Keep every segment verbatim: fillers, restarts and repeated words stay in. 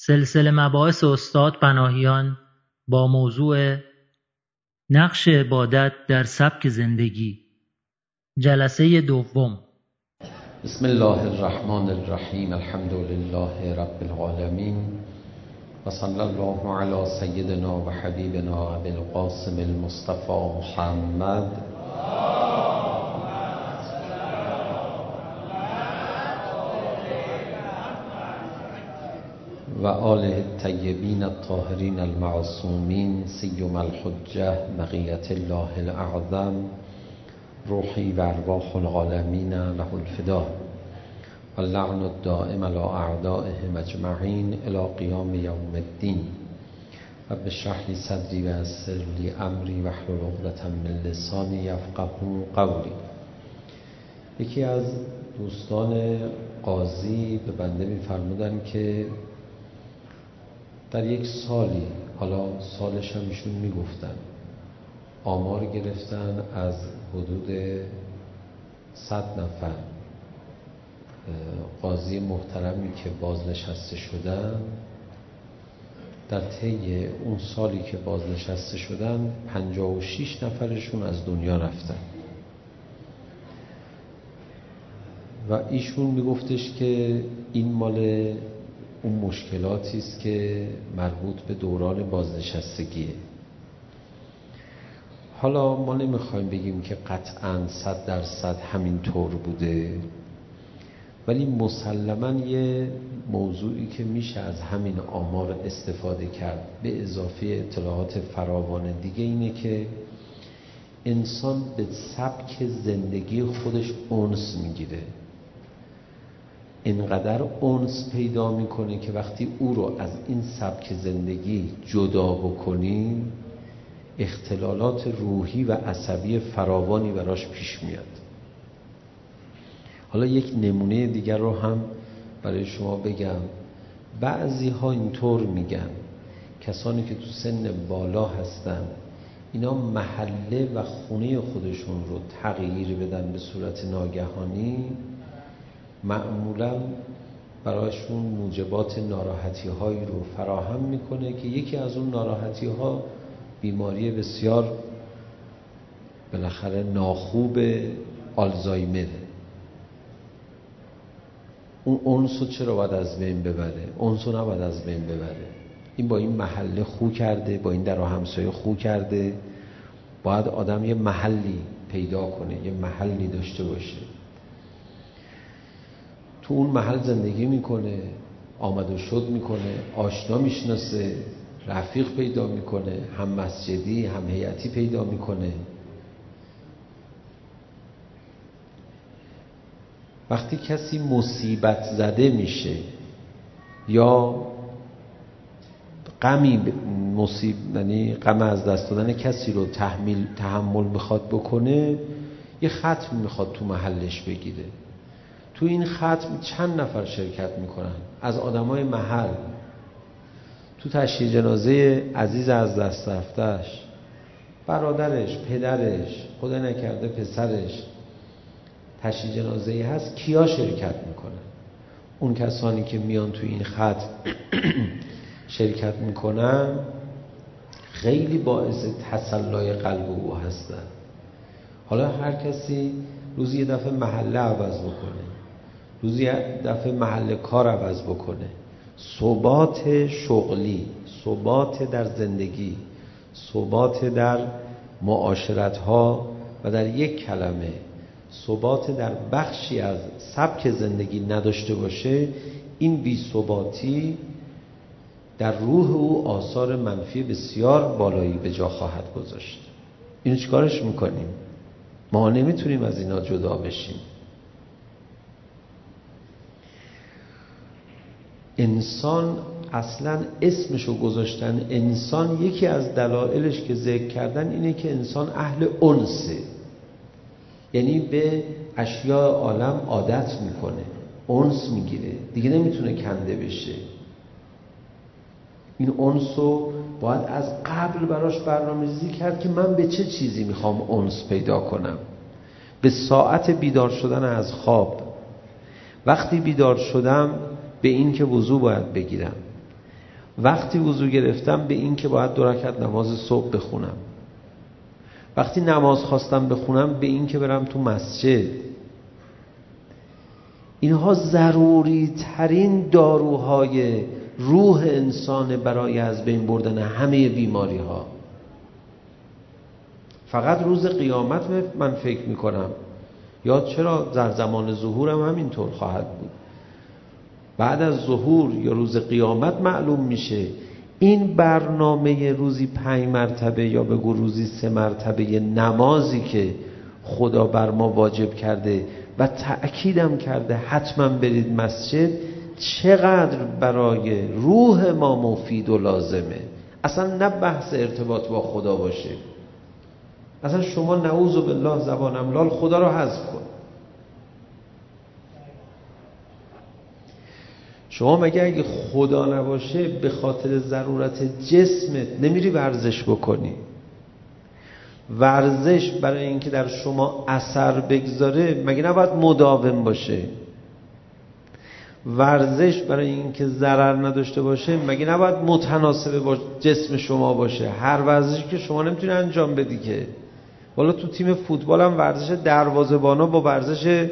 سلسله مباحث استاد پناهیان با موضوع نقش عبادت در سبک زندگی، جلسه دوم. بسم الله الرحمن الرحیم. الحمد لله رب العالمین و صلی الله علی سیدنا و حبیبنا ابی القاسم المصطفى محمد و آله الطیبین الطاهرین المعصومین، سیما الحجة بقیة الله الاعظم، روحی و ارواح العالمین له الفدا و اللعن الدائم علی اعدائهم اجمعین الی قیام یوم الدین. رب اشرح لی صدری و یسر لی امری واحلل عقدة من لسانی یفقهوا قولی. یکی از دوستان قاضی به بنده می‌فرمودند که در یک سالی، حالا سالش هم ایشون میگفتن، آمار گرفتن از حدود صد نفر قاضی محترمی که بازنشسته شدن، در طی اون سالی که بازنشسته شدن پنجاه و شش نفرشون از دنیا رفتن. و ایشون میگفتش که این مال اون مشکلاتی است که مربوط به دوران بازنشستگیه. حالا ما نمیخوایم بگیم که قطعاً صد درصد همین طور بوده، ولی مسلماً یه موضوعی که میشه از همین آمار استفاده کرد به اضافه اطلاعات فراوان دیگه اینه که انسان به سبک زندگی خودش انس میگیره. اینقدر انس پیدا میکنه که وقتی او رو از این سبک زندگی جدا بکنی، اختلالات روحی و عصبی فراوانی براش پیش میاد. حالا یک نمونه دیگر رو هم برای شما بگم. بعضی ها اینطور میگن، کسانی که تو سن بالا هستن، اینا محله و خونه خودشون رو تغییر بدن به صورت ناگهانی، معمولا برایشون موجبات ناراحتی هایی رو فراهم میکنه که یکی از اون ناراحتی ها بیماری بسیار بالاخره ناخوب آلزایمره. اون اونسو چرا باید از بین ببره؟ اونسو نباید از بین ببره. این با این محله خو کرده، با این در و همسایه خو کرده. باید آدم یه محلی پیدا کنه، یه محلی داشته باشه، تو اون محل زندگی میکنه، آمد و شد میکنه، آشنا میشناسه، رفیق پیدا میکنه، هم مسجدی هم هیئتی پیدا میکنه. وقتی کسی مصیبت زده میشه یا غمی مصیب یعنی غم از دست دادن کسی رو تحمل تحمل میخواد بکنه، یه ختم میخواد تو محلش بگیره. تو این ختم چند نفر شرکت میکنن از آدمای محل؟ تو تشییع جنازه عزیز از دست رفتهش، برادرش، پدرش، خدا نکرده پسرش تشییع جنازه هست، کیا شرکت میکنن؟ اون کسانی که میان تو این ختم شرکت میکنن خیلی باعث تسلای قلب او هستن. حالا هر کسی روزی یه دفعه محله عوض بکنه، روزی یه دفعه محل کار عوض بکنه، ثبات شغلی، ثبات در زندگی، ثبات در معاشرت ها و در یک کلمه ثبات در بخشی از سبک زندگی نداشته باشه، این بی ثباتی در روح او آثار منفی بسیار بالایی به جا خواهد گذاشت. اینو چیکارش میکنیم؟ ما نمیتونیم از اینا جدا بشیم. انسان اصلا اسمشو گذاشتن انسان، یکی از دلایلش که ذکر کردن اینه که انسان اهل انسه، یعنی به اشیاء عالم عادت میکنه، انس میگیره، دیگه نمیتونه کنده بشه. این انسو باید از قبل براش برنامه‌ریزی کرد که من به چه چیزی میخوام انس پیدا کنم. به ساعت بیدار شدن از خواب، وقتی بیدار شدم به این که وضو باید بگیرم، وقتی وضو گرفتم به این که باید دو رکعت نماز صبح بخونم، وقتی نماز خواستم بخونم به این که برم تو مسجد. اینها ضروری ترین داروهای روح انسان برای از بین بردن همه بیماری ها. فقط روز قیامت من فکر میکنم، یا چرا در زمان ظهورم همینطور خواهد بود، بعد از ظهور یا روز قیامت معلوم میشه این برنامه روزی پنج مرتبه یا بگو روزی سه مرتبه نمازی که خدا بر ما واجب کرده و تأکیدم کرده حتما برید مسجد، چقدر برای روح ما مفید و لازمه. اصلا نه بحث ارتباط با خدا باشه، اصلا شما نعوذ بالله زبانم لال خدا رو حذف کن. شما مگه اگه خدا نباشه به خاطر ضرورت جسمت نمیری ورزش بکنی؟ ورزش برای اینکه در شما اثر بگذاره مگه نباید مداوم باشه؟ ورزش برای اینکه ضرر نداشته باشه مگه نباید متناسب با جسم شما باشه؟ هر ورزشی که شما نمیتونی انجام بدی که. والا تو تیم فوتبال هم ورزش دروازه‌بانا با ورزش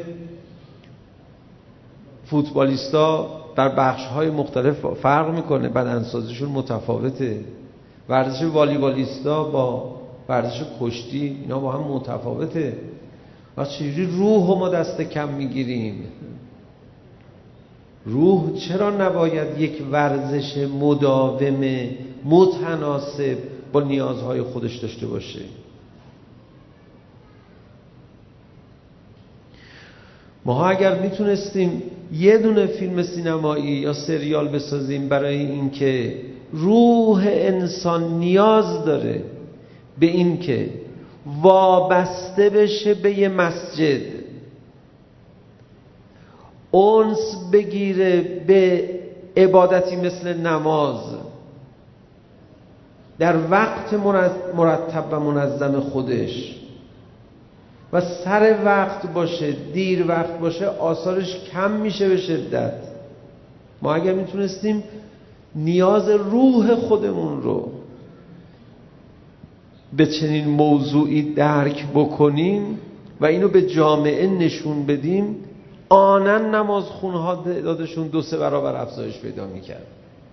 فوتبالیستا در بخش‌های مختلف فرق میکنه، بدنسازیشون متفاوته. ورزش والیبالیستا با ورزش کشتی اینا با هم متفاوته. و چجوری روح ما دست کم میگیریم؟ روح چرا نباید یک ورزش مداوم متناسب با نیازهای خودش داشته باشه؟ ما اگر میتونستیم یه دونه فیلم سینمایی یا سریال بسازیم برای اینکه روح انسان نیاز داره به این که وابسته بشه به یه مسجد، انس بگیره به عبادتی مثل نماز، در وقت مرتب و منظم خودش و سر وقت باشه، دیر وقت باشه، آثارش کم میشه به شدت. ما اگر میتونستیم نیاز روح خودمون رو به چنین موضوعی درک بکنیم و اینو به جامعه نشون بدیم، آنن نمازخونها تعدادشون دو سه برابر افزایش پیدا میکرد.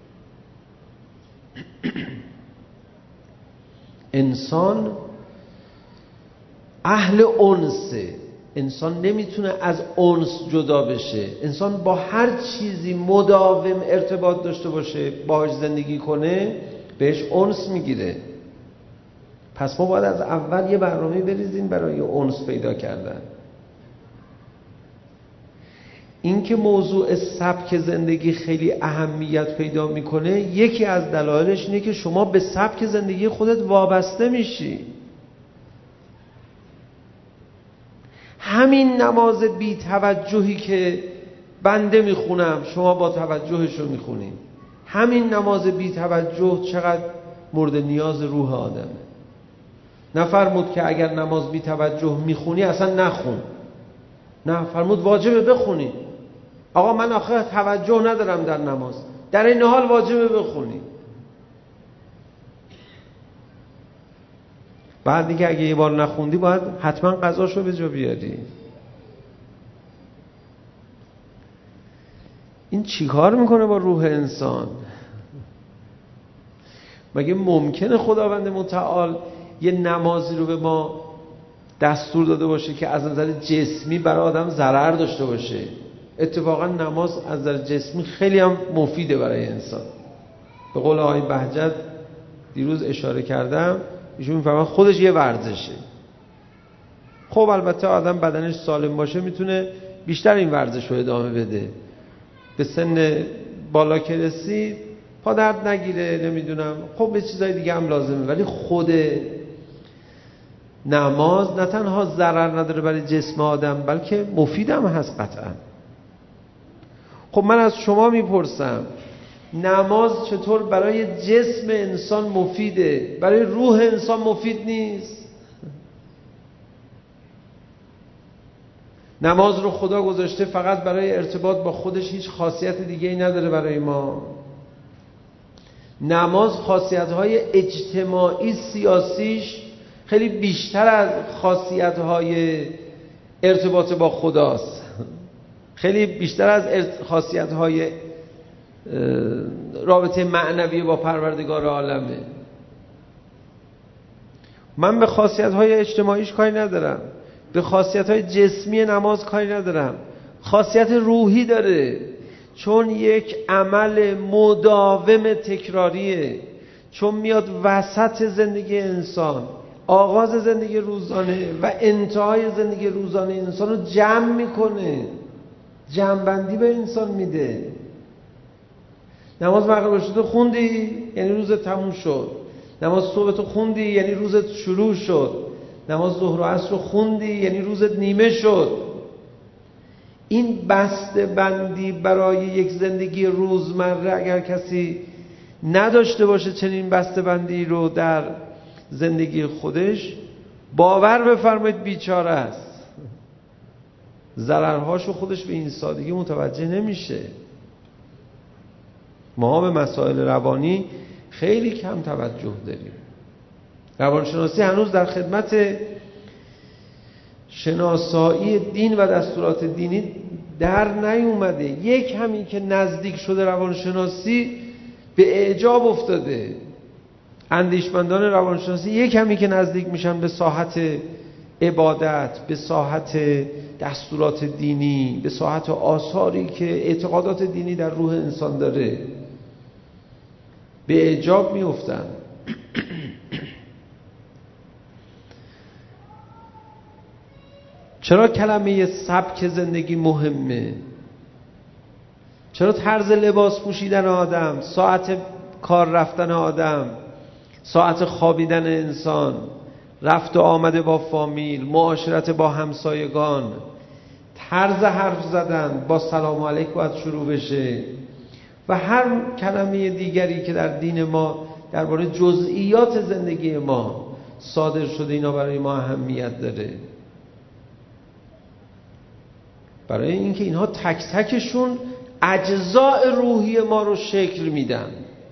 انسان اهل انسه، انسان نمیتونه از انس جدا بشه. انسان با هر چیزی مداوم ارتباط داشته باشه، باهاش زندگی کنه، بهش انس میگیره. پس ما باید از اول یه برنامه بریزیم برای انس پیدا کردن. این که موضوع سبک زندگی خیلی اهمیت پیدا میکنه، یکی از دلایلش اینه که شما به سبک زندگی خودت وابسته میشی. همین نماز بی توجهی که بنده میخونم شما با توجهشو میخونین، همین نماز بی توجه چقدر مورد نیاز روح آدمه. نفرمود که اگر نماز بی توجه میخونی اصلا نخون، نه فرمود واجبه بخونی. آقا من آخه توجه ندارم در نماز، در این حال واجبه بخونی. بعد دیگه اگه یه بار نخوندی باید حتما قضاشو به جا بیاری. این چی کار میکنه با روح انسان؟ مگه ممکنه خداوند متعال یه نمازی رو به ما دستور داده باشه که از نظر جسمی برای آدم ضرر داشته باشه؟ اتفاقا نماز از نظر جسمی خیلی هم مفیده برای انسان. به قول آقای بهجت دیروز اشاره کردم، ایشون میفهمن خودش یه ورزشه. خب البته آدم بدنش سالم باشه میتونه بیشتر این ورزش رو ادامه بده. به سن بالا که رسید پا درد نگیره، نمیدونم، خب به چیزای دیگه هم لازمه. ولی خود نماز نه تنها ضرر نداره برای جسم آدم، بلکه مفید هم هست قطعا. خب من از شما میپرسم نماز چطور برای جسم انسان مفیده، برای روح انسان مفید نیست؟ نماز رو خدا گذاشته فقط برای ارتباط با خودش، هیچ خاصیت دیگه ای نداره برای ما. نماز خاصیت‌های اجتماعی سیاسیش خیلی بیشتر از خاصیت‌های ارتباط با خداست، خیلی بیشتر از خاصیت‌های رابطه معنوی با پروردگار عالمه. من به خاصیت‌های اجتماعیش کاری ندارم، به خاصیت‌های جسمی نماز کاری ندارم، خاصیت روحی داره، چون یک عمل مداوم تکراریه، چون میاد وسط زندگی انسان، آغاز زندگی روزانه و انتهای زندگی روزانه انسان رو جمع میکنه، جمع‌بندی به انسان میده. نماز مغرب شده خوندی یعنی روزت تموم شد، نماز صبح تو خوندی یعنی روزت شروع شد، نماز ظهر و عصر رو خوندی یعنی روزت نیمه شد. این بسته بندی برای یک زندگی روزمره اگر کسی نداشته باشه چنین بسته بندی رو در زندگی خودش، باور بفرمایید بیچاره است، ضررهاشو خودش به این سادگی متوجه نمیشه. ما به مسائل روانی خیلی کم توجه داریم. روانشناسی هنوز در خدمت شناسایی دین و دستورات دینی در نیومده. یک همین که نزدیک شده روانشناسی به اعجاب افتاده. اندیشمندان روانشناسی یک همین که نزدیک میشن به ساحت عبادت، به ساحت دستورات دینی، به ساحت آثاری که اعتقادات دینی در روح انسان داره، به اعجاب میافتن. چرا کلمه سبک زندگی مهمه؟ چرا طرز لباس پوشیدن آدم، ساعت کار رفتن آدم، ساعت خوابیدن انسان، رفت و آمده با فامیل، معاشرت با همسایگان، طرز حرف زدن با سلام علیک باید شروع بشه و هر کلمه دیگری که در دین ما درباره جزئیات زندگی ما صادر شده، اینا برای ما اهمیت داره. برای اینکه اینها تک تکشون اجزاء روحی ما رو شکل میدن.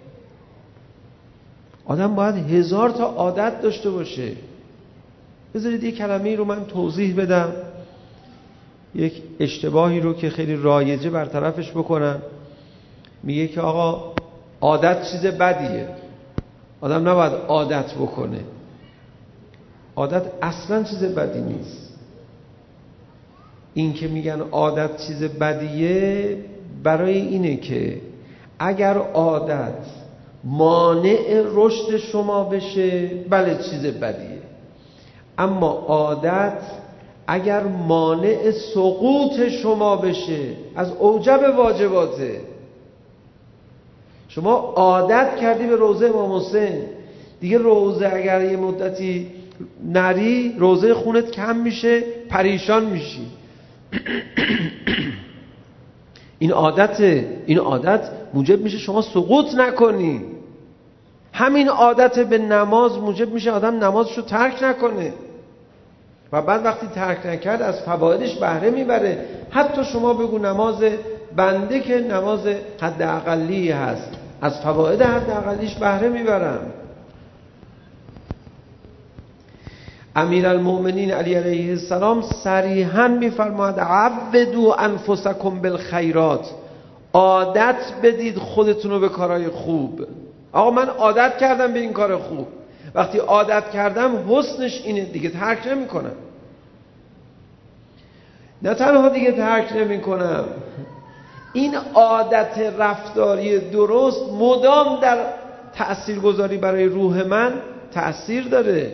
آدم باید هزار تا عادت داشته باشه. بذارید یک کلمه‌ای رو من توضیح بدم، یک اشتباهی رو که خیلی رایجه برطرفش بکنم. میگه که آقا عادت چیز بدیه، آدم نباید عادت بکنه. عادت اصلا چیز بدی نیست. این که میگن عادت چیز بدیه برای اینه که اگر عادت مانع رشد شما بشه، بله چیز بدیه. اما عادت اگر مانع سقوط شما بشه، از اوجب واجباته. شما عادت کردی به روضه امام حسین، دیگه روضه اگر یه مدتی نری، روضه خونت کم میشه، پریشان میشی. این عادت این عادت موجب میشه شما سقوط نکنی. همین عادت به نماز موجب میشه آدم نمازشو ترک نکنه و بعد وقتی ترک نکرد از فوایدش بهره میبره. حتی شما بگو نماز بنده که نماز حد اقلی هست، از فواید حد اقلیش بهره میبرم. امیرالمؤمنین علی علیه السلام صریحاً میفرماید عبدوا انفسکم بالخیرات، عادت بدید خودتون رو به کارهای خوب. آقا من عادت کردم به این کار خوب، وقتی عادت کردم حسنش اینه دیگه ترک نمی کنم. نه تنها دیگه ترک نمی کنم، این عادت رفتاری درست مدام در تأثیرگذاری برای روح من تأثیر داره.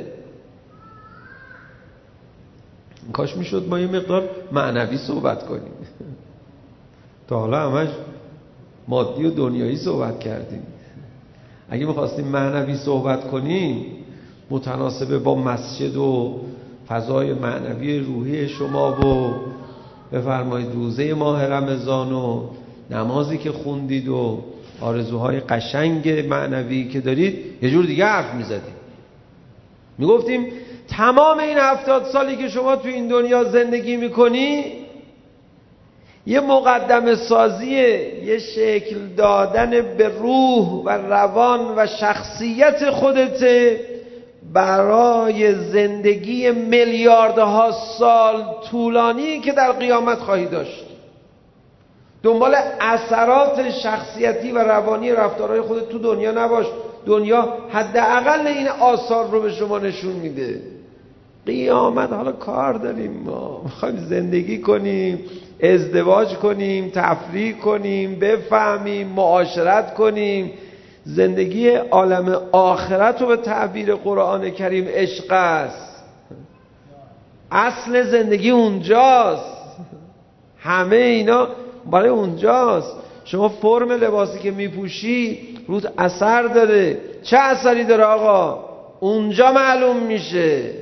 کاش میشد ما یه مقدار معنوی صحبت کنیم. تا حالا همش مادی و دنیایی صحبت کردیم. اگه میخواستیم معنوی صحبت کنیم متناسب با مسجد و فضای معنوی روحی شما و بفرمایید روزه ماه رمضان و نمازی که خوندید و آرزوهای قشنگ معنوی که دارید، یه جور دیگه حرف میزدیم. میگفتیم تمام این هفتاد سالی که شما تو این دنیا زندگی میکنی یه مقدمه سازیه، یه شکل دادن به روح و روان و شخصیت خودته برای زندگی میلیاردها سال طولانی که در قیامت خواهی داشت. دنبال اثرات شخصیتی و روانی رفتارهای خودت تو دنیا نباش. دنیا حداقل این آثار رو به شما نشون میده. قیامت حالا کار داریم، ما میخوایم زندگی کنیم، ازدواج کنیم، تفریح کنیم، بفهمیم، معاشرت کنیم. زندگی عالم آخرت رو به تعبیر قرآن کریم عشق است. اصل زندگی اونجاست. همه اینا برای اونجاست. شما فرم لباسی که میپوشی روت اثر داره. چه اثری داره آقا؟ اونجا معلوم میشه.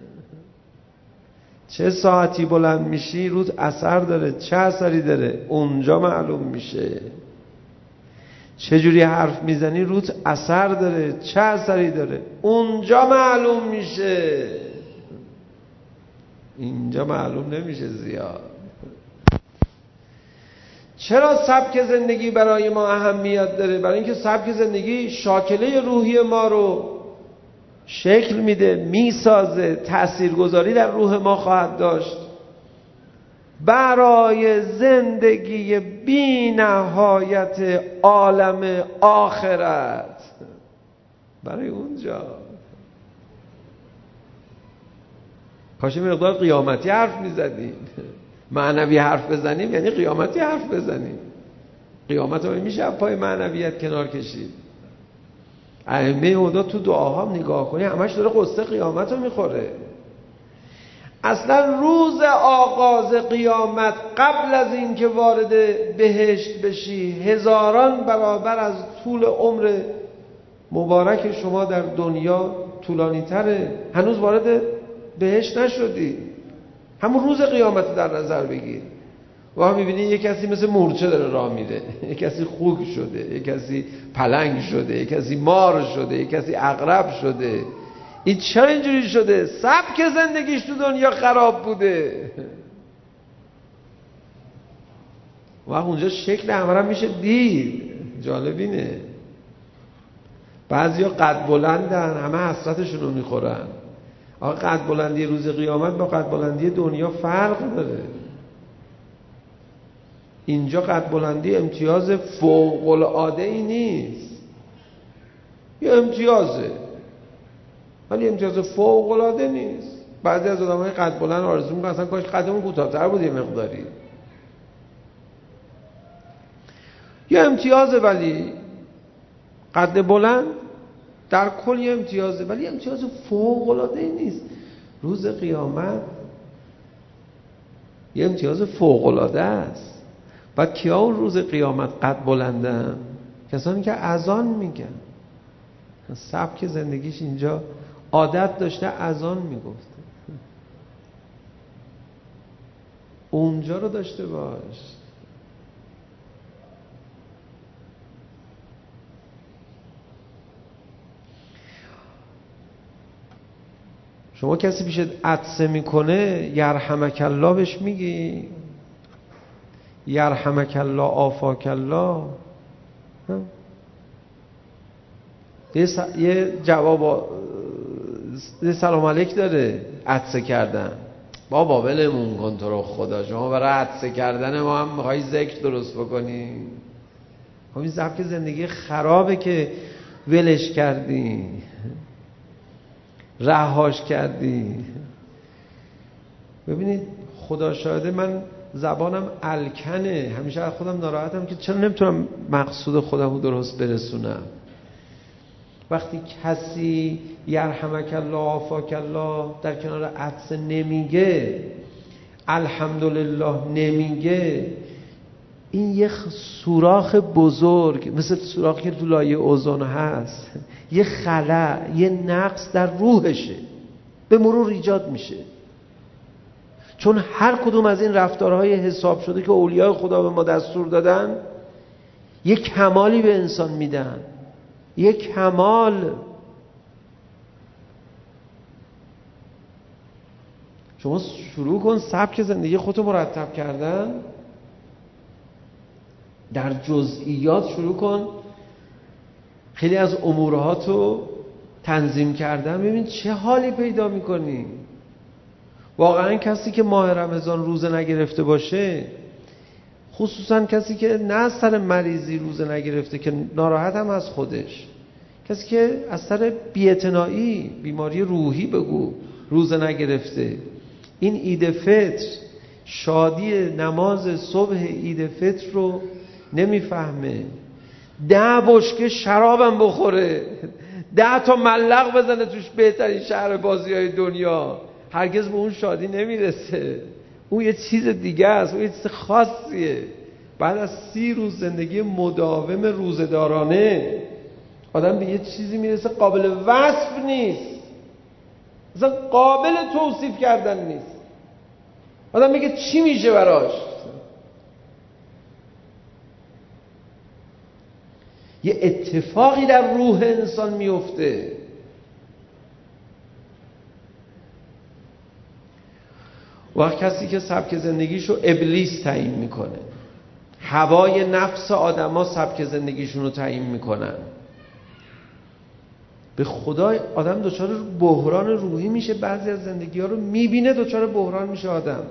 چه ساعتی بلند میشی روت اثر داره. چه اثری داره؟ اونجا معلوم میشه. چه جوری حرف میزنی روت اثر داره. چه اثری داره؟ اونجا معلوم میشه. اینجا معلوم نمیشه زیاد. چرا سبک زندگی برای ما اهمیت داره؟ برای اینکه سبک زندگی شاکله روحی ما رو شکل میده، میسازه، تاثیرگذاری در روح ما خواهد داشت برای زندگی بی نهایت عالم آخرت. برای اونجا کاش مقدار قیامتی حرف میزدیم. معنوی حرف بزنیم یعنی قیامتی حرف بزنیم. قیامت رو میشه پای معنویت کنار کشید. ائمه هدا تو دعاها نگاه کنی همش داره قصه قیامت رو میخوره. اصلا روز آغاز قیامت قبل از این که وارد بهشت بشی هزاران برابر از طول عمر مبارک شما در دنیا طولانی تره. هنوز وارد بهشت نشدی. همون روز قیامت در نظر بگیر. و هم میبینی یک کسی مثل مورچه داره راه میره، یک کسی خوک شده، یک کسی پلنگ شده، یک کسی مار شده، یک کسی عقرب شده. این چرا اینجوری شده؟ سبک زندگیش تو دنیا خراب بوده. و اونجا شکل همه هم میشه دید. جالب اینه بعضیا قد بلندن، همه حسرتشون رو میخورن. آقا قد بلندی روز قیامت با قد بلندی دنیا فرق داره. اینجا قد بلندی امتیاز فوق العاده ای نیست، یه امتیازه ولی امتیاز فوق العاده نیست. بعضی از آدمای قد بلند آرزو میکنن اصلا کاش قدمون کوتاه‌تر بود یه مقداری. یه امتیازه ولی قد بلند در کل یه امتیازه ولی امتیاز فوق العاده ای نیست. روز قیامت یه امتیاز فوق العاده است. بعد کیا اون روز قیامت قد بلندن؟ کسانی که اذان میگن. سبک زندگیش اینجا عادت داشته اذان میگفته. اونجا رو داشته باش. شما کسی پیشت عطسه میکنه یرحمک الله بهش میگی؟ یرحمک الله آفاک الله. یه, س... یه جواب یه سلام علیک داره عطسه کردن. بابا ولمون کن تو رو خدا، شما برای عطسه کردن ما هم میخوایی ذکر درست بکنی؟ خب این سبک زندگی خرابه که ولش کردی، رهاش کردی. ببینید خدا شاهده من زبانم الکنه، همیشه از خودم ناراحتم که چرا نمیتونم مقصود خودم رو درست برسونم. وقتی کسی یرحمک الله آفاک الله در کنار عطسه نمیگه، الحمدلله نمیگه، این یه سوراخ بزرگ مثل سوراخی که تو لایه اوزون هست، یه خلأ، یه نقص در روحشه، به مرور ایجاد میشه. چون هر کدوم از این رفتارهای حساب شده که اولیای خدا به ما دستور دادن یک کمالی به انسان میدن، یک کمال. شما شروع کن سبک زندگی خودتو مرتب کردن. در جزئیات شروع کن خیلی از امورهاتو تنظیم کردن، ببین چه حالی پیدا میکنی. واقعا کسی که ماه رمضان روزه نگرفته باشه، خصوصا کسی که نه از سر مریضی روزه نگرفته که ناراحت هم از خودش، کسی که از سر بی‌اعتنایی، بیماری روحی بگو روزه نگرفته، این عید فطر، شادی نماز صبح عید فطر رو نمیفهمه. ده بشکه شرابم بخوره، ده تا ملق بزنه توش بهترین شهر بازی های دنیا، هرگز به اون شادی نمیرسه. اون یه چیز دیگه است، اون یه چیز خاصیه. بعد از سی روز زندگی مداوم روزه‌دارانه آدم به یه چیزی میرسه قابل وصف نیست، اصلا قابل توصیف کردن نیست. آدم میگه چی میشه براش. یه اتفاقی در روح انسان میفته. وقت کسی که سبک زندگیشو ابلیس تعیین میکنه، هوای نفس آدما سبک زندگیشون رو تعیین میکنن، به خدا آدم دچار بحران روحی میشه. بعضی از زندگی ها رو میبینه دچار بحران میشه آدم.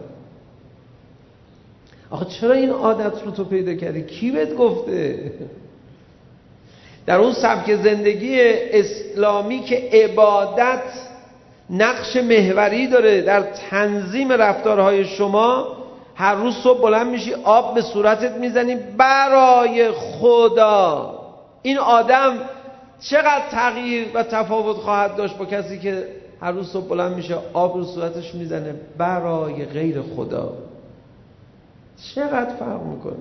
آخه چرا این عادت رو تو پیدا کردی؟ کی بهت گفته؟ در اون سبک زندگی اسلامی که عبادت نقش محوری داره در تنظیم رفتارهای شما، هر روز صبح بلند میشی آب به صورتت میزنی برای خدا. این آدم چقدر تغییر و تفاوت خواهد داشت با کسی که هر روز صبح بلند میشه آب رو صورتش میزنه برای غیر خدا؟ چقدر فرق میکنه.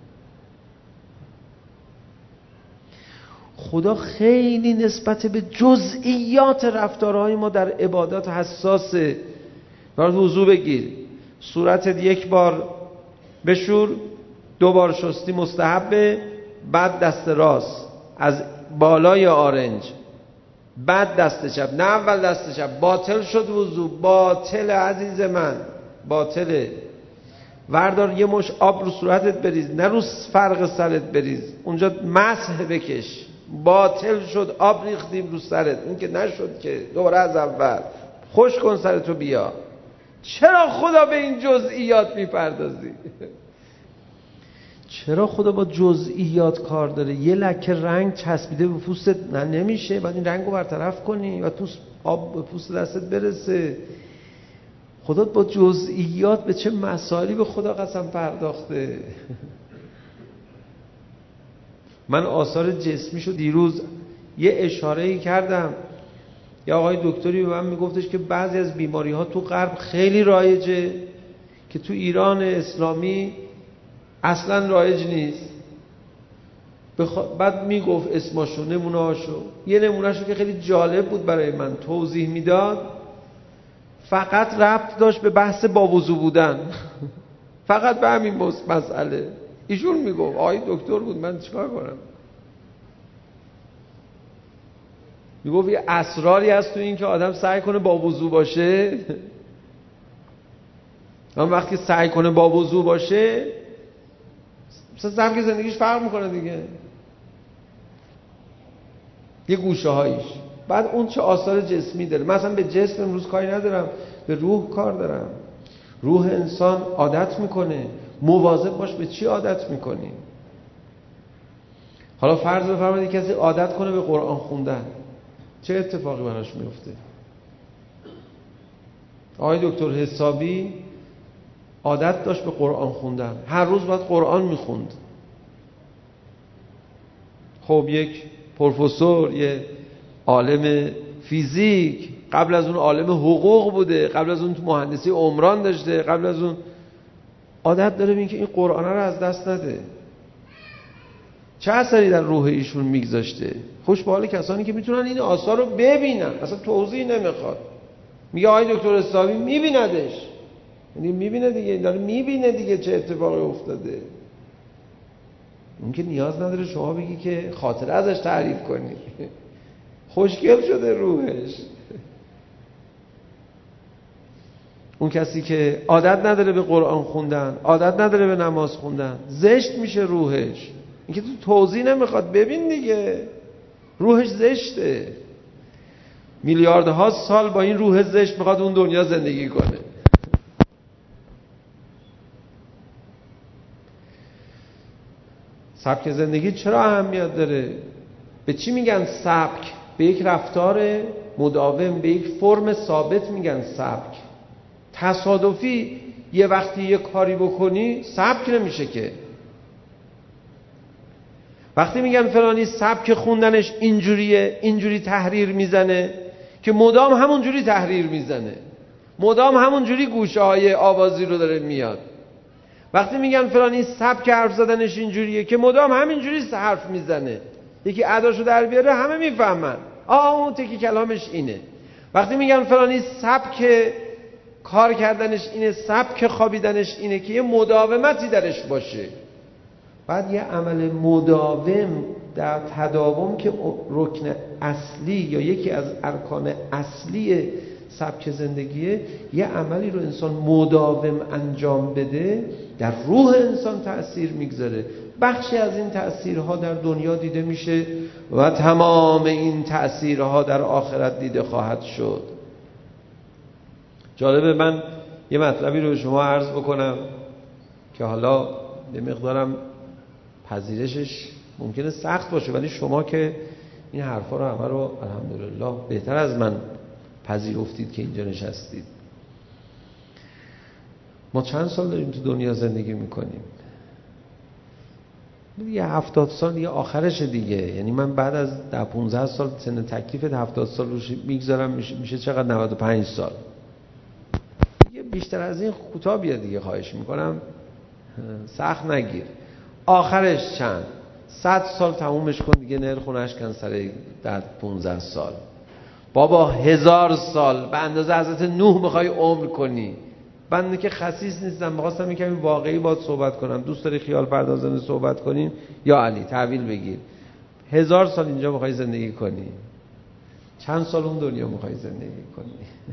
خدا خیلی نسبت به جزئیات رفتارهای ما در عبادات حساسه. باید وضو بگیر، صورتت یک بار بشور، دو بار شستی مستحبه، بعد دست راست از بالای آرنج، بعد دست چپ، نه اول دست چپ. باطل شد وضو، باطل عزیز من، باطله. وردار یه مش آب رو صورتت بریز، نه رو فرق سرت بریز، اونجا مسح بکش. باطل شد، آب ریختیم رو سرت، اون که نشد که، دوباره از اول خوش کن سرتو بیا. چرا خدا به این جزئیات میپردازی؟ چرا خدا با جزئیات کار داره؟ یه لکه رنگ چسبیده به پوستت، نه نمیشه، باید این رنگ رو برطرف کنی و تو آب به پوست دستت برسه. خدا با جزئیات به چه مسائلی به خدا قسم پرداخته. من آثار جسمیشو دیروز یه اشاره‌ای کردم، یه آقای دکتری به من میگفتش که بعضی از بیماری ها تو غرب خیلی رایجه که تو ایران اسلامی اصلا رایج نیست. بخ... بعد میگفت اسماشو، نمونه هاشو. یه نمونهشو که خیلی جالب بود برای من توضیح میداد، فقط ربط داشت به بحث با وضو بودن. فقط به همین مسئله. ایشون میگفت، آقای دکتر بود، من چیکار کنم؟ میگفت یه اسراری هست تو این که آدم سعی کنه با وضو باشه. اما وقتی سعی کنه با وضو باشه، مثلا سبک زندگیش فرق میکنه دیگه، یه گوشه هاییش. بعد اون چه آثار جسمی داره. مثلا به جسم امروز کاری ندارم، به روح کار دارم. روح انسان عادت میکنه. مواظب باش به چی عادت میکنی. حالا فرض بفرمایید کسی عادت کنه به قرآن خوندن، چه اتفاقی براش میفته؟ آقای دکتر حسابی عادت داشت به قرآن خوندن، هر روز باید قرآن میخوند. خب یک پروفسور، یه عالم فیزیک، قبل از اون عالم حقوق بوده، قبل از اون تو مهندسی عمران داشته، قبل از اون عادت داره به این که این قرآن رو از دست نده. چه اثری در روح ایشون میگذاشته؟ خوش به حال کسانی که میتونن این آثار رو ببینن. اصلا توضیح نمیخواد. میگه آقای دکتر حسابی میبیندش، یعنی میبینه دیگه، این داره میبینه دیگه چه اتفاقی افتاده. اون که نیاز نداره شما بگی که خاطره ازش تعریف کنی. خوشگل شده روحش. اون کسی که عادت نداره به قرآن خوندن، عادت نداره به نماز خوندن، زشت میشه روحش. اینکه تو توضیح نمیخواد، ببین دیگه روحش زشته. میلیاردها سال با این روح زشت میخواد اون دنیا زندگی کنه. سبک زندگی چرا اهمیت داره؟ به چی میگن سبک؟ به یک رفتار مداوم، به یک فرم ثابت میگن سبک. تصادفی یه وقتی یه کاری بکنی سبک نمیشه که. وقتی میگن فلانی سبک خوندنش اینجوریه، اینجوری تحریر میزنه، که مدام همونجوری تحریر میزنه، مدام همونجوری گوشه های آوازی رو داره میاد. وقتی میگن فلانی سبک حرف زدنش اینجوریه، که مدام همینجوری حرف میزنه، یکی اداشو در بیاره همه میفهمن آه اون تکی کلامش اینه. وقتی میگن فلانی سبک کار کردنش اینه، سبک خوابیدنش اینه، که یه مداومتی درش باشه. بعد یه عمل مداوم در تداوم که رکن اصلی یا یکی از ارکان اصلی سبک زندگیه، یه عملی رو انسان مداوم انجام بده در روح انسان تأثیر میگذاره. بخشی از این تأثیرها در دنیا دیده میشه و تمام این تأثیرها در آخرت دیده خواهد شد. جالبه، من یه مطلبی رو به شما عرض بکنم که حالا یه مقدارم پذیرشش ممکنه سخت باشه، ولی شما که این حرفا رو همه رو الحمدلله بهتر از من پذیرفتید که اینجا نشستید. ما چند سال داریم تو دنیا زندگی میکنیم؟ یه هفتاد سال یه آخرش دیگه. یعنی من بعد از ده پونزده سال سن تکلیف هفتاد سال روش میگذارم، میشه چقدر؟ نود و پنج سال. یه بیشتر از این کوتاه بیا دیگه، خواهش میکنم سخت نگیر. آخرش چند؟ صد سال تمومش کن دیگه، نهر خونش کن سر ده پونزده سال. بابا هزار سال به اندازه حضرت نوح میخوای عمر کنی. بنده که خسیس نیستم، میخواستم یکمی واقعی باید صحبت کنم. دوست داری خیال پردازانه صحبت کنیم؟ یا علی تحویل بگیر. هزار سال اینجا میخوای زندگی کنی، چند سال اون دنیا میخوای زندگی کنی؟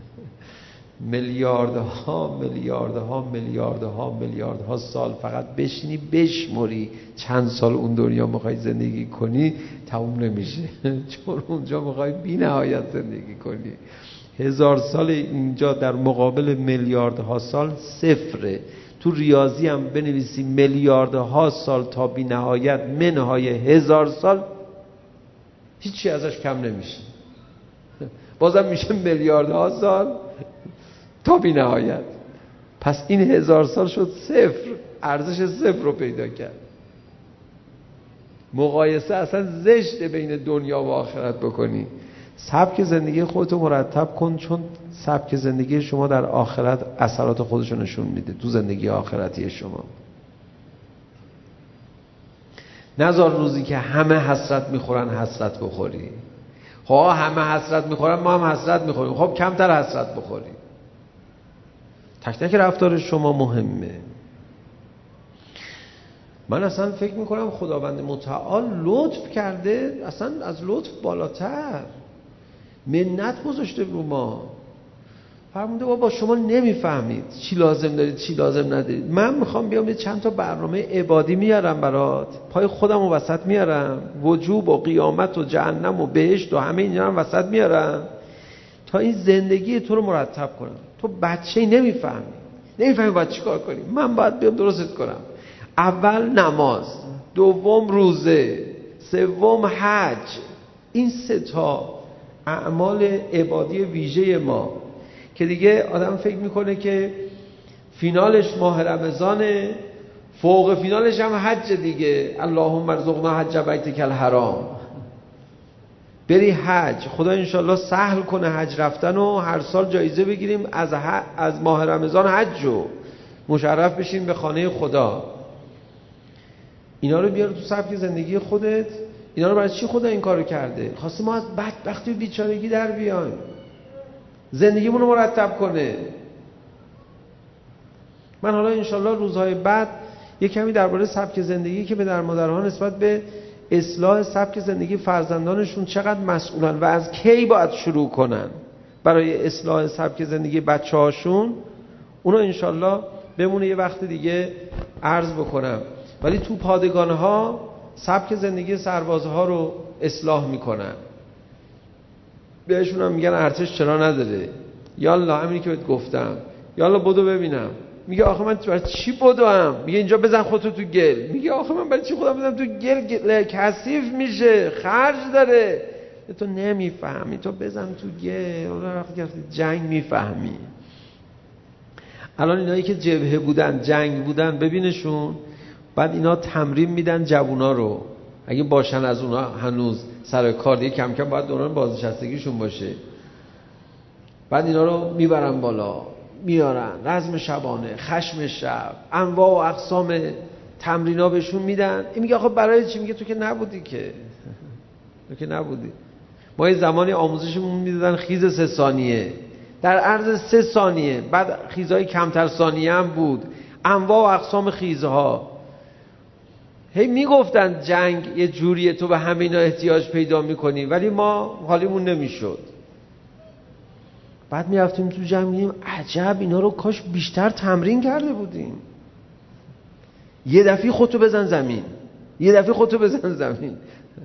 میلیاردها میلیاردها میلیاردها میلیاردها سال فقط بشینی بشموری چند سال اون دنیا میخوای زندگی کنی، تموم نمیشه. چون اونجا میخوای بی نهایت زندگی کنی. هزار سال اینجا در مقابل میلیاردها سال صفره. تو ریاضی هم بنویسی میلیاردها سال تا بی نهایت منهای هزار سال، هیچی ازش کم نمیشه، بازم میشه میلیاردها سال تا بی نهایت. پس این هزار سال شد صفر، ارزش صفر رو پیدا کرد. مقایسه اصلا زشته بین دنیا و آخرت بکنی. سبک زندگی خودتو مرتب کن، چون سبک زندگی شما در آخرت اثرات خودشو نشون میده تو زندگی آخرتی شما. نذار روزی که همه حسرت میخورن حسرت بخوری. خب همه حسرت میخورن، ما هم حسرت میخوریم، خب کمتر حسرت بخوری. تک تک رفتار شما مهمه. من اصلا فکر میکنم خداوند متعال لطف کرده، اصلا از لطف بالاتر منت گذاشته رو ما. فرموده بابا شما نمیفهمید چی لازم دارید چی لازم ندارید. من میخوام بیام یه چند تا برنامه عبادی میارم برات، پای خودم رو وسط میارم، وجوب و قیامت و جهنم و بهشت و همه اینا رو وسط میارم تا این زندگی تو رو مرتب کنم. تو بچه‌ای نمیفهمی، نمیفهمی باید چی کار کنی. من باید بیام درستت کنم. اول نماز، دوم روزه، سوم حج. این سه تا اعمال عبادی ویژه ما که دیگه آدم فکر میکنه که فینالش ماه رمضانه، فوق فینالش هم حج دیگه. اللهم ارزقنا حج بیتک الحرام. بری حج، خدا انشالله سهل کنه حج رفتن و هر سال جایزه بگیریم از, از ماه رمضان حج رو مشرف بشیم به خانه خدا. اینا رو بیار تو سبک زندگی خودت. اینا رو برای چی خدا این کارو کرده؟ خواسته ما از بدبختی و بیچارگی در بیایم، زندگیمون رو مرتب کنه. من حالا انشالله روزهای بعد یک کمی درباره سبک زندگی که به در مادرها نسبت به اصلاح سبک زندگی فرزندانشون چقدر مسئولن و از کی باید شروع کنن برای اصلاح سبک زندگی بچه‌هاشون، اونو انشالله بمونه یه وقت دیگه عرض بکنم. ولی تو پادگانها سبک زندگی سربازها رو اصلاح میکنن، بهشون هم میگن ارتش چرا نداره، یالا همینی که بهت گفتم، یالا بدو ببینم. میگه آخه من برای چی بدوم؟ میگه اینجا بزن خودتو تو گل. میگه آخه من برای چی خودم بزنم تو گل؟ گل کثیف میشه، خرج داره. تو نمیفهمی، تو بزن تو گل. وقتی جنگ میفهمی. الان اینایی که جبهه بودن، جنگ بودن، ببینشون. بعد اینا تمرین میدن جوونا رو، اگه باشن از اونا هنوز سر کار، دیگه کم کم باید دوران بازنشستگیشون باشه. بعد اینا رو میبرن بالا، میارن رزم شبانه، خشم شب، انواع و اقسام تمرینا بهشون میدن. این میگه آخه برای چی؟ میگه تو که نبودی که تو که نبودی. ما یه زمانی آموزشمون میدادن خیز سه ثانیه، در عرض سه ثانیه، بعد خیزهای کمتر ثانیه هم بود، انواع و اقسام خیزها. هی میگفتن جنگ یه جوریه، تو به همینا احتیاج پیدا میکنی، ولی ما حالیمون نمیشد. بعد میرفتیم تو جمع میگیم عجب اینا رو کاش بیشتر تمرین کرده بودیم. یه دفعه خودتو بزن زمین، یه دفعه خودتو بزن زمین.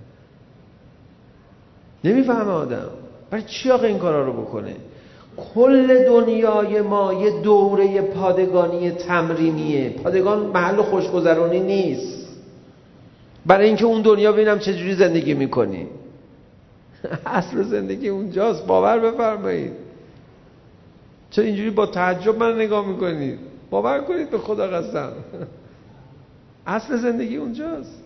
نمیفهمه آدم برای چی آقا این کارا رو بکنه. کل دنیای ما یه دوره پادگانی تمرینیه. پادگان محل خوشگذرانی نیست، برای اینکه اون دنیا ببینم چجوری زندگی میکنی. اصل زندگی اونجاست. باور بفرمایید. چرا اینجوری با تعجب من نگاه میکنید؟ باور کنید به خدا قسم. اصل زندگی اونجاست.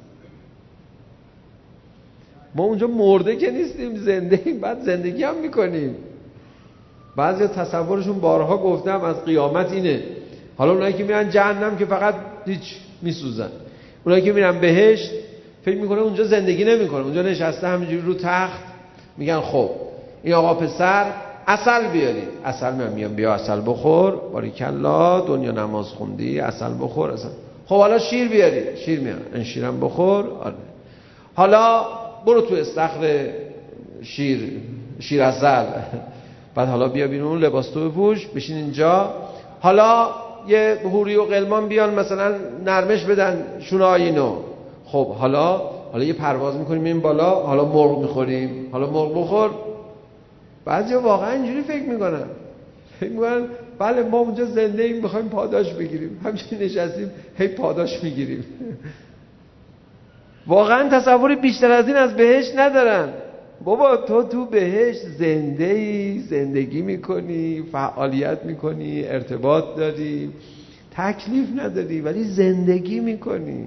ما اونجا مرده که نیستیم، زنده ایم، بعد زندگی هم میکنیم. بعضی تصورشون بارها گفتم از قیامت اینه. حالا اونایی که میرن جهنم که فقط هیچ میسوزن، اونایی که میرن بهشت فکر میکنه اونجا زندگی نمیکنه، اونجا نشسته همینجوری رو تخت. میگن خب این آقا پسر عسل بیارید، عسل میام میام بیا عسل بخور، باریکلا دنیا نماز خوندی، عسل بخور عسل. خب حالا شیر بیارید، شیر میام، این شیرم بخور. آره حالا برو تو استخر شیر شیر عسل. بعد حالا بیا بیرون، لباس تو بپوش، بشین اینجا. حالا یه حوری و غلمان بیان مثلا نرمش بدن شونه اینو. خب حالا حالا یه پرواز میکنیم این بالا، حالا مرغ میخوریم، حالا مرغ بخور. بعضیا واقعا اینجوری فکر میکنن، فکر میکنن بله ما اونجا زنده ایم میخوایم پاداش بگیریم، همچنین نشستیم هی پاداش میگیریم. واقعا تصوری بیشتر از این از بهشت ندارن. بابا تو تو بهشت زنده ای، زندگی میکنی، فعالیت میکنی، ارتباط داری، تکلیف نداری، ولی زندگی میکنی.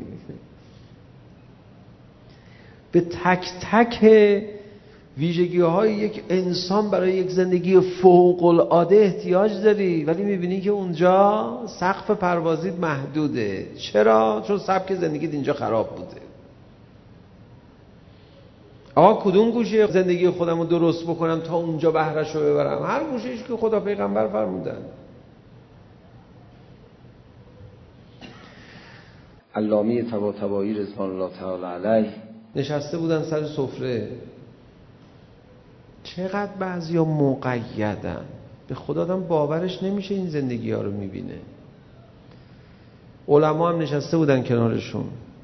به تک تک ویژگی های یک انسان برای یک زندگی فوق العاده احتیاج داری، ولی میبینی که اونجا سقف پروازیت محدوده. چرا؟ چون سبک زندگیت اینجا خراب بوده. آقا کدوم گوشه زندگی خودم رو درست بکنم تا اونجا بهرش رو ببرم؟ هر گوشهش که خدا پیغمبر فرمودن. علامه طباطبایی رضوان الله تعالی علیه نشسته بودن سر سفره. چقدر بعضیا مقیدن، به خدا آدم باورش نمیشه این زندگی ها رو میبینه. علما هم نشسته بودن کنارشون.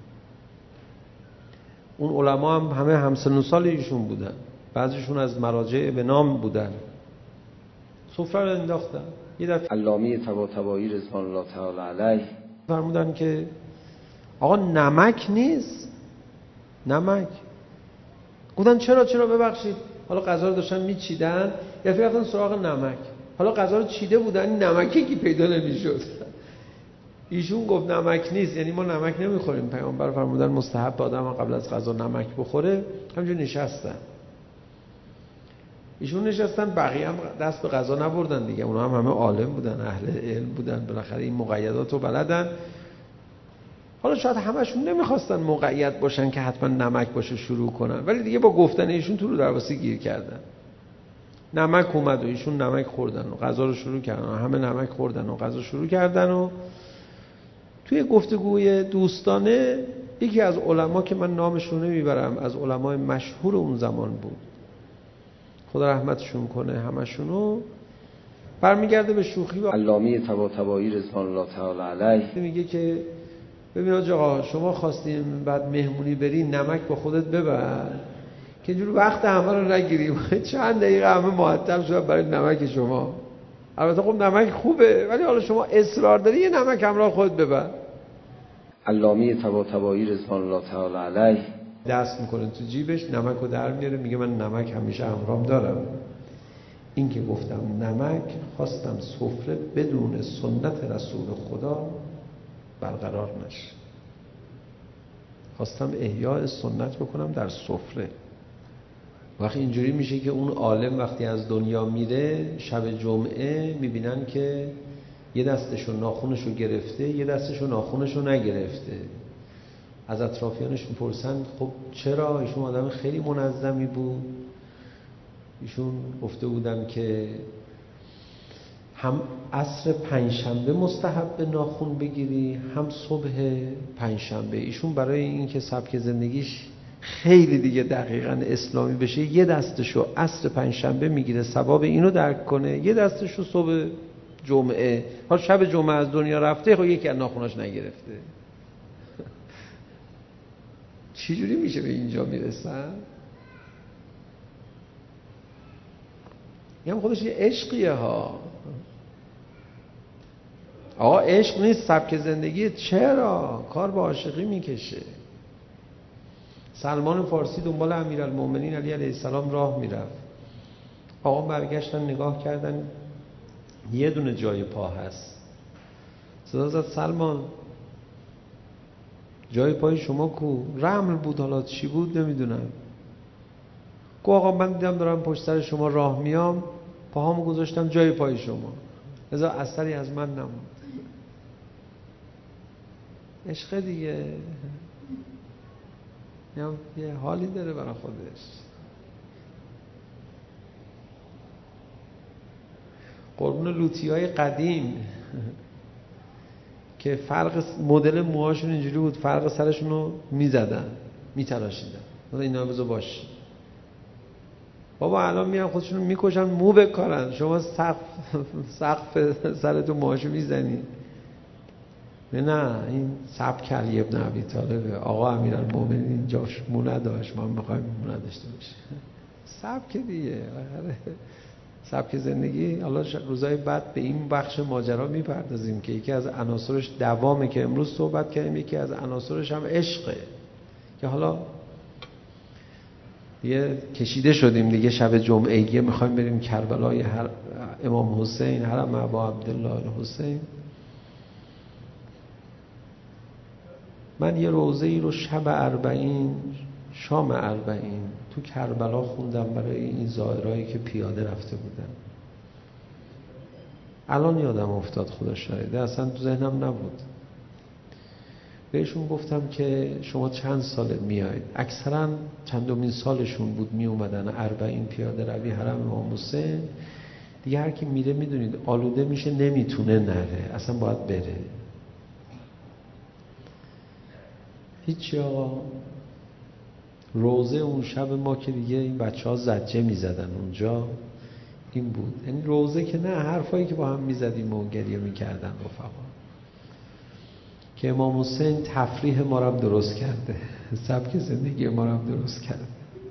اون علما هم همه همسن و سال ایشون بودن، بعضیشون از مراجع به نام بودن. سفره رو انداختن. یه دفعه علامه طباطبایی رضوان الله تعالی علیه فرمودن که آقا نمک نیست، نمک. گفتن چرا چرا ببخشید. حالا غذا رو داشتن میچیدن، یه دفعه رفتن سراغ نمک. حالا غذا رو چیده بودن، این نمکی که پیدا نمیشد. ایشون گفت نمک نیست، یعنی ما نمک نمیخوریم. پیامبر فرمودن مستحب آدم قبل از غذا نمک بخوره. همینجور نشستن. ایشون نشستن، بقیه هم دست به غذا نبردن دیگه. اونا هم همه عالم بودن، اهل علم بودن، بالاخره این مقیدات رو بلدن. حالا شاید همشون نمیخواستن مقید باشن که حتما نمک باشه شروع کنن، ولی دیگه با گفتن ایشون تو رو درواسی گیر کردن. نمک اومد و ایشون نمک خوردن و غذا رو شروع کردن و همه نمک خوردن و غذا شروع کردن. و توی گفتگوی دوستانه یکی از علما که من نامشون نمیبرم، از علمای مشهور اون زمان بود، خدا رحمتشون کنه همشونو، برمیگرده به شوخی و علامه طباطبایی رضوان الله تعالی علیه میگه که ببین آقا شما خواستیم بعد مهمونی بری نمک با خودت ببر که اینجور وقت همه رو نگیریم. چند دقیقه همه معطل شدن برای نمک شما. البته خب نمک خوبه ولی حالا شما اصرار داری یه نمک همراه خودت ببر. علامه طباطبایی رضوان الله تعالی علیه دست میکنه تو جیبش نمک رو در میاره میگه من نمک همیشه همراهم دارم. این که گفتم نمک خواستم سفره بدون سنت رسول خدا برقرار نشه. خواستم احیاء سنت بکنم در سفره. وقتی اینجوری میشه که اون عالم وقتی از دنیا میره شب جمعه میبینن که یه دستشو ناخونشو گرفته یه دستشو ناخونشو نگرفته. از اطرافیانش میپرسن خب چرا؟ ایشون آدم خیلی منظمی بود. ایشون گفته بودن که هم عصر پنجشنبه مستحب ناخون بگیری هم صبح پنجشنبه. ایشون برای اینکه سبک زندگیش خیلی دیگه دقیقاً اسلامی بشه یه دستشو عصر پنجشنبه میگیره ثواب اینو درک کنه یه دستشو صبح جمعه. حالا شب جمعه از دنیا رفته خب یکی از ناخوناش نگرفته. چی جوری میشه به اینجا میرسن؟ یه هم خودش یه عشقیه ها. آقا عشق نیست سبک زندگی. چرا؟ کار با عاشقی میکشه. سلمان فارسی دنبال امیرالمومنین علی علیه السلام راه میرفت. آقا برگشتن نگاه کردن یه دونه جای پا هست. صدا زد سلمان جای پای شما کو؟ رمل بود حالا چی بود نمیدونم. گو آقا من دیدم دارم پشت سر شما راه میام پاهامو گذاشتم جای پای شما لذا اثری از من نموند. عشق دیگه یه حالی داره برای خودش. قربون لوطیای قدیم که فرق مدل موهاشون اینجوری بود فرق سرشون رو میزدن میتراشیدن. اینا بذار باش بابا الان میان خودشون رو میکشن مو بکارن شما سقف سقف سرتو موهاشو میزنی. نه این سبک علی ابن ابی طالبه. آقا امیرالمومنین جاش مو نداشت ما میخوایم مو نداشته باشه. سبک دیگه سبک زندگی. حالا روزای بعد به این بخش ماجرا میپردازیم که یکی از عناصرش دوامه که امروز صحبت کردیم. یکی از عناصرش هم عشقه که حالا یه کشیده شدیم دیگه. شب جمعه میخوایم بریم کربلای هر امام حسین حرم ابا عبدالله الحسین. من یه روزه ای رو شب اربعین شام اربعین تو کربلا خوندم برای این زائرایی که پیاده رفته بودن. الان یادم افتاد خدا شاهده اصلا تو ذهنم نبود. بهشون گفتم که شما چند ساله میایید؟ اکثرا چندمین سالشون بود می اومدن اربعین پیاده روی حرم امام حسین. دیگه هر کی میره میدونید آلوده میشه نمیتونه نره اصلا باید بره. هیچی آقا روزه اون شب ما که دیگه این بچه ها زجه میزدن اونجا این بود. یعنی روزه که نه حرفایی که با هم میزدیم و گریه میکردن رفقا که امام حسین تفریح ما رو درست کرده سبک زندگی ما رو درست کرده.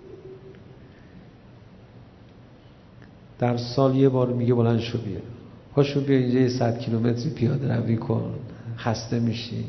در سال یه بار میگه بلند شو بیا پاشو بیا اینجا یه صد کیلومتری پیاده روی کن خسته میشی.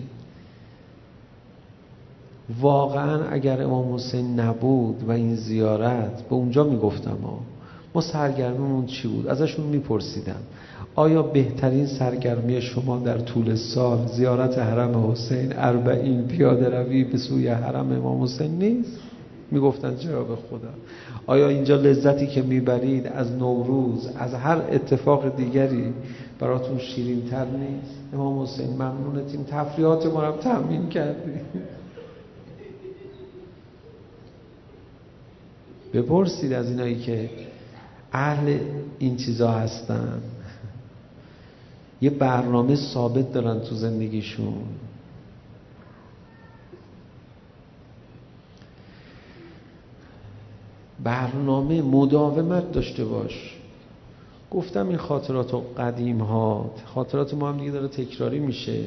واقعا اگر امام حسین نبود و این زیارت به اونجا میگفتم ما ما سرگرمیمون چی بود؟ ازشون میپرسیدم آیا بهترین سرگرمی شما در طول سال زیارت حرم حسین اربعین پیاده روی به سوی حرم امام حسین نیست؟ میگفتن چرا به خدا. آیا اینجا لذتی که میبرید از نوروز از هر اتفاق دیگری براتون شیرین تر نیست؟ امام حسین ممنونتیم تفریحات ما رو تامین کردی. بپرسید از اینایی که اهل این چیزا هستن یه برنامه ثابت دارن تو زندگیشون. برنامه مداومت داشته باش. گفتم این خاطرات و قدیم ها، خاطرات ما هم دیگه داره تکراری میشه.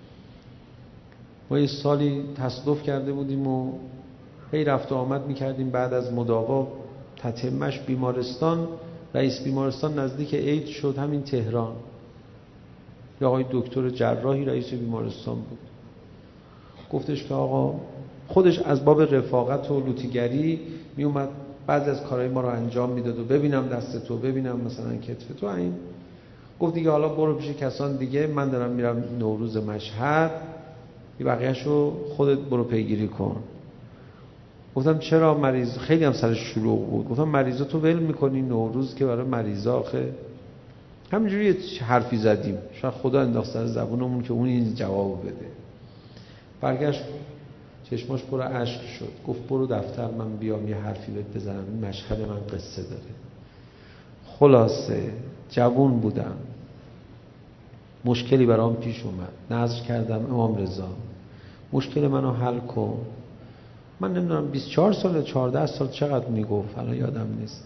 ما یه سالی تصادف کرده بودیم و هی رفت و آمد میکردیم. بعد از مداوا تتمش بیمارستان، رئیس بیمارستان نزدیک عید شد، همین تهران. یا آقای دکتر جراحی رئیس بیمارستان بود. گفتش که آقا خودش از باب رفاقت و لوتیگری می اومد بعضی از کارهای ما رو انجام میداد و ببینم دست تو، ببینم مثلا کتف تو. این گفت دیگه حالا برو پیش کسان دیگه، من دارم میرم نوروز مشهد، یه بقیه‌شو خودت برو پیگیری کن. گفتم چرا؟ مریض خیلی هم سرش شلوغ بود. گفتم مریضا تو ول میکنی نوروز که برای مریضا آخه. همینجوری یه حرفی زدیم، شاید خدا انداخت سر زبونمون که اون این جوابو بده. برگشت چشماش پر اشک شد، گفت برو دفتر، من بیام یه حرفی بهت بزنم، این مشهد من قصه داره. خلاصه جوون بودم، مشکلی برام پیش اومد، نذر کردم امام رضا مشکل منو حل کن. من نمیدونم بیست و چهار سال چهارده سال چقدر میگفت، الان یادم نیست.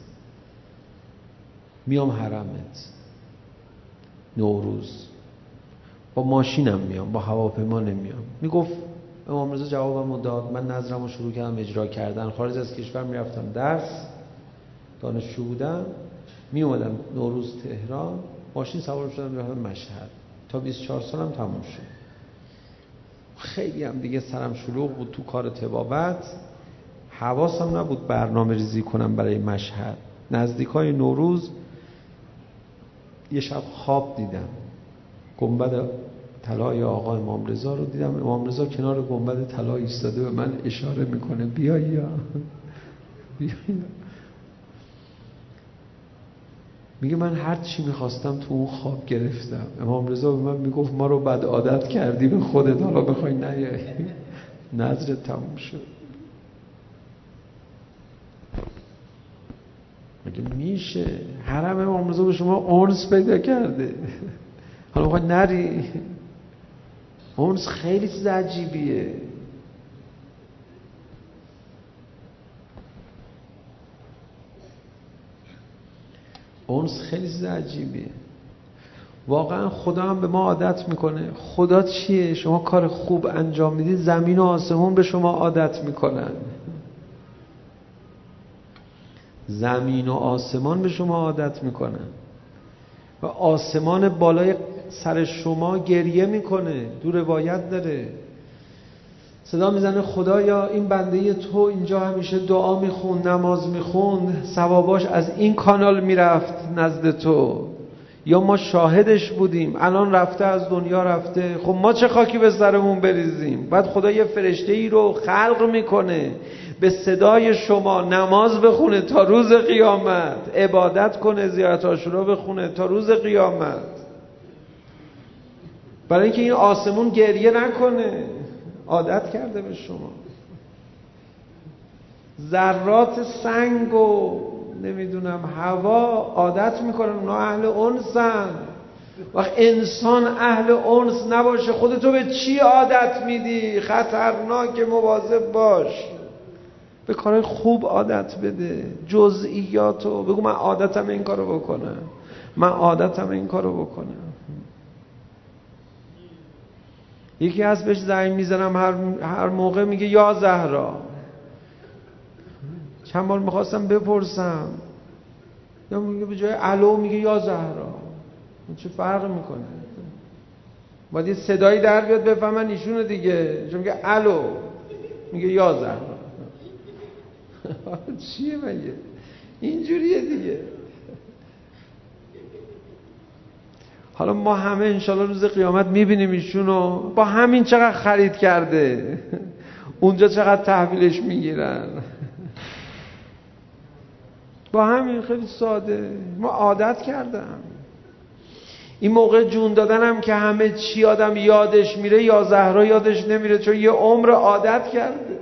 میام حرمت نوروز، با ماشینم میام، با هواپیما نمیام. میگفت امام رضا جوابمو داد، من نظرمو شروع کردم اجرا کردن. خارج از کشور میرفتم درس، دانشجو بودم، میومدم نوروز تهران، ماشین سوار شدم میرفتم مشهد. تا بیست و چهار سالم تموم شد. خیلی هم دیگه سرم شلوغ بود تو کار طبابت، حواسم نبود برنامه ریزی کنم برای مشهد. نزدیکای نوروز یه شب خواب دیدم، گنبد طلای آقا امام رضا رو دیدم. امام رضا کنار گنبد طلا ایستاده به من اشاره میکنه بیا یا بیا یا. میگه من هر چی میخواستم تو اون خواب گرفتم. امام رضا به من میگفت ما رو بد عادت کردی به خودت، حالا بخوای نیای نظرت تموم شد. میگه میشه حرم امام رضا به شما انس پیدا کرده، حالا بخوای نری؟ انس خیلی چیز عجیبیه. انس خیلی چیز عجیبیه. واقعا خدا هم به ما عادت میکنه. خدا چیه؟ شما کار خوب انجام میدید، زمین و آسمون به شما عادت میکنن. زمین و آسمان به شما عادت میکنن و آسمان بالای سر شما گریه میکنه. دو روایت داره، صدا میزنه خدایا این بنده تو اینجا همیشه دعا میخون، نماز میخون، ثواباش از این کانال میرفت نزد تو، یا ما شاهدش بودیم، الان رفته، از دنیا رفته، خب ما چه خاکی به سرمون بریزیم؟ بعد خدا یه فرشته ای رو خلق میکنه به صدای شما نماز بخونه تا روز قیامت، عبادت کنه، زیارت عاشورا بخونه تا روز قیامت، برای اینکه این آسمون گریه نکنه. عادت کرده به شما. ذرات سنگ و نمیدونم هوا عادت میکنن، اونا اهل انسن. وقت انسان اهل انس نباشه، خودتو به چی عادت میدی؟ خطرناک، مواظب باش. به کارهای خوب عادت بده، جزئیاتو بگو من عادتم این کارو بکنم، من عادتم این کارو بکنم. یکی از بهش زنگ میزنم هر هر موقع میگه یا زهرا. چند بار میخواستم بپرسم، یا میگه به جای الو میگه یا زهرا. چه فرق میکنه؟ باید یه صدایی در بیاد بفهمن ایشونه دیگه. چون میگه الو میگه یا زهرا. چیه مگه؟ اینجوریه دیگه. حالا ما همه انشالله روز قیامت میبینیم ایشونو با همین چقدر خرید کرده، اونجا چقدر تحویلش میگیرن، با همین خیلی ساده. ما عادت کردم. این موقع جون دادنم که همه چی آدم یادش میره، یا زهرا یادش نمیره، چون یه عمر عادت کرده.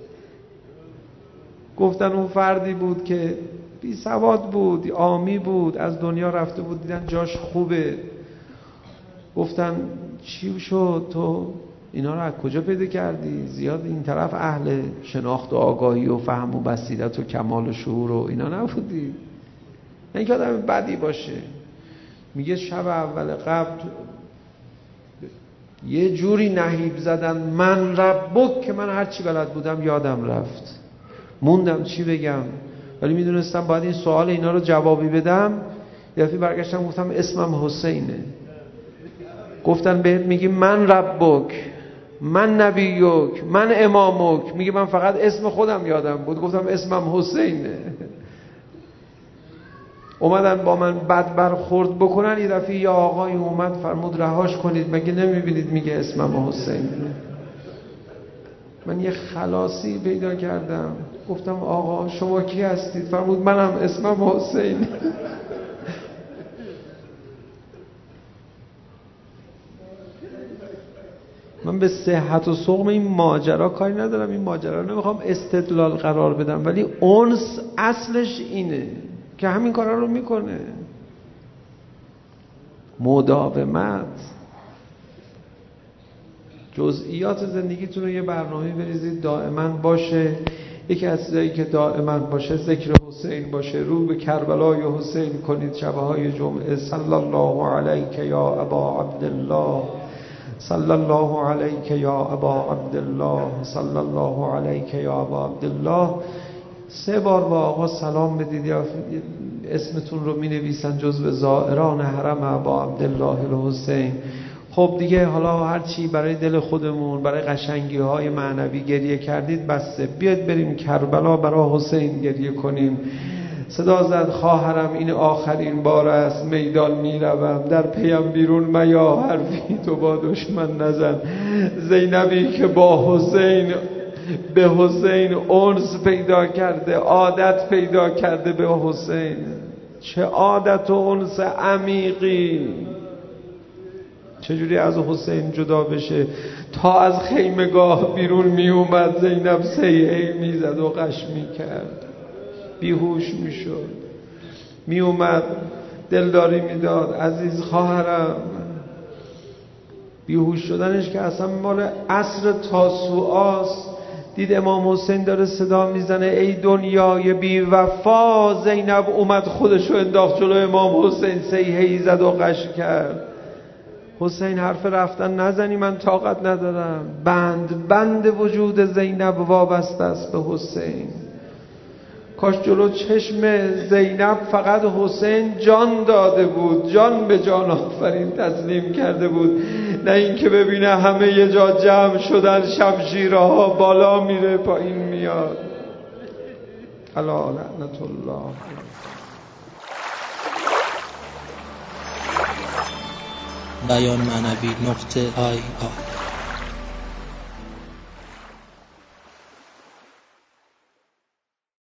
گفتن اون فردی بود که بی سواد بود، عامی بود، از دنیا رفته بود، دیدن جاش خوبه. گفتن چی شد تو اینا رو از کجا پیدا کردی؟ زیاد این طرف اهل شناخت و آگاهی و فهم و بصیرت و کمال و شعور و اینا نبودی. نه اینکه آدم بدی باشه، میگه شب اول قبل یه جوری نهیب زدن من ربک که من هر چی بلد بودم یادم رفت، موندم چی بگم، ولی میدونستم باید این سوال اینا رو جوابی بدم. یه دفعه برگشتم گفتم اسمم حسینه. گفتن بهت میگی من ربک، من نبیک، من امامک. میگه من فقط اسم خودم یادم بود، گفتم اسمم حسینه. اومدن با من بد برخورد بکنن. یه دفعه یه آقای اومد فرمود رهاش کنید، مگه نمیبینید میگه اسمم حسینه. من یه خلاصی پیدا کردم، گفتم آقا شما کی هستید؟ فرمود منم اسمم حسینه. من به صحت و سقم این ماجرا کاری ندارم، این ماجرا رو نمیخوام استدلال قرار بدم، ولی انس اصلش اینه که همین کارا رو میکنه. مداومت. جزئیات زندگیتون رو یه برنامه بریزید دائما باشه. یکی از چیزایی که دائما باشه ذکر حسین باشه. رو به کربلای حسین کنید شبهای جمعه. صلی الله علیک یا ابا عبدالله، صلی الله علیک یا ابا عبدالله، صلی الله علیک یا ابا عبدالله. سه بار با آقا سلام بدید یا اسمتون رو می نویسن جزو زائران حرم ابا عبدالله الحسین. خب دیگه حالا هر چی برای دل خودمون، برای قشنگی های معنوی گریه کردید بسته. بیاد بریم کربلا برای حسین گریه کنیم. صدا زد خواهرم این آخرین بار است میدان میروم، در پیم بیرون میا حرفی تو با دشمن نزن. زینبی که با حسین به حسین انس پیدا کرده، عادت پیدا کرده به حسین. چه عادت و انس عمیقی. چجوری از حسین جدا بشه؟ تا از خیمگاه بیرون می اومد زینب سیحی می زد و قش می کرد، بیهوش می شد، می اومد دلداری می داد عزیز خواهرم. بیهوش شدنش که اصلا مال عصر تاسوعاست. دید امام حسین داره صدا میزنه ای دنیای بی وفا. زینب اومد خودشو انداخت جلو امام حسین، سیحی زد و قش کرد. حسین حرف رفتن نزنی، من طاقت ندارم. بند بند وجود زینب وابسته است به حسین. کاش جلو چشم زینب فقط حسین جان داده بود، جان به جان آفرین تسلیم کرده بود، نه اینکه ببینه همه یه جا جمع شدن، شمشیرها بالا میره پایین میاد. الا لعنت الله. بیان معنوی نقطه آی آی